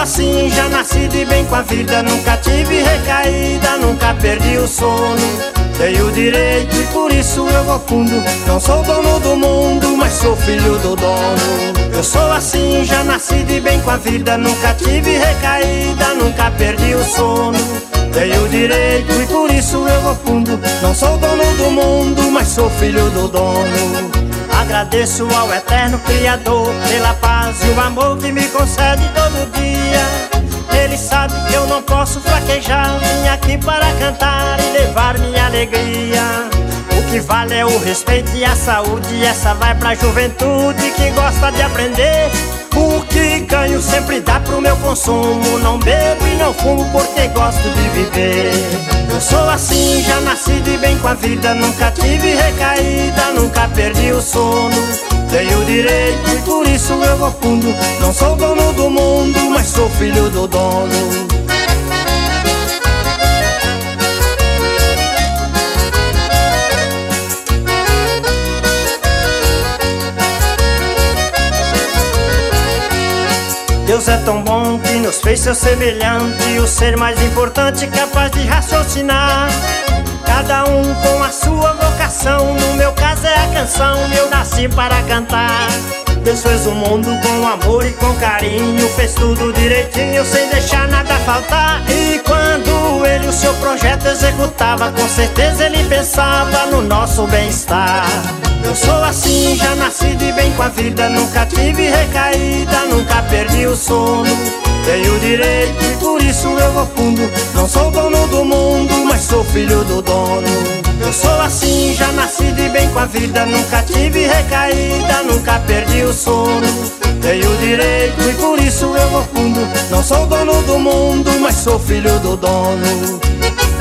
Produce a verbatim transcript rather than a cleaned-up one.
assim, já nasci de bem com a vida. Nunca tive recaída, nunca perdi o sono. Tenho direito e por isso eu vou fundo. Não sou dono do mundo, mas sou filho do dono. Eu sou assim, já nasci de bem com a vida. Nunca tive recaída, nunca perdi o sono. Tenho direito e por isso eu vou fundo. Não sou dono do mundo, mas sou filho do dono. Agradeço ao eterno Criador pela paz e o amor que me concede todo dia. Ele sabe que eu não posso fraquejar. Vim aqui para cantar e levar minha alegria. O que vale é o respeito e a saúde. Essa vai pra juventude que gosta de aprender. O que ganho sempre dá pro meu consumo. Não bebo e não fumo porque gosto de viver. Eu sou assim, já nasci de bem com a vida. Nunca tive recaída, nunca perdi o sono. Tenho direito e por isso eu vou fundo. Não sou dono do mundo, mas sou filho do dono. Deus é tão bom que nos fez seu semelhante. O ser mais importante, capaz de raciocinar. Cada um com a sua vocação. No meu caso é a canção, eu nasci para cantar. Deus fez o mundo com amor e com carinho. Fez tudo direitinho, sem deixar nada faltar. E quando ele o seu projeto executava, com certeza ele pensava no nosso bem-estar. Eu sou assim, já nasci de bem com a vida. Nunca tive recaída, nunca perdi o sono. Tenho direito e por isso eu vou fundo. Não sou dono do mundo, mas sou filho do dono. Eu sou assim, já nasci de bem com a vida. Nunca tive recaída, nunca perdi o sono. Tenho direito e por isso eu vou fundo. Não sou dono do mundo, mas sou filho do dono.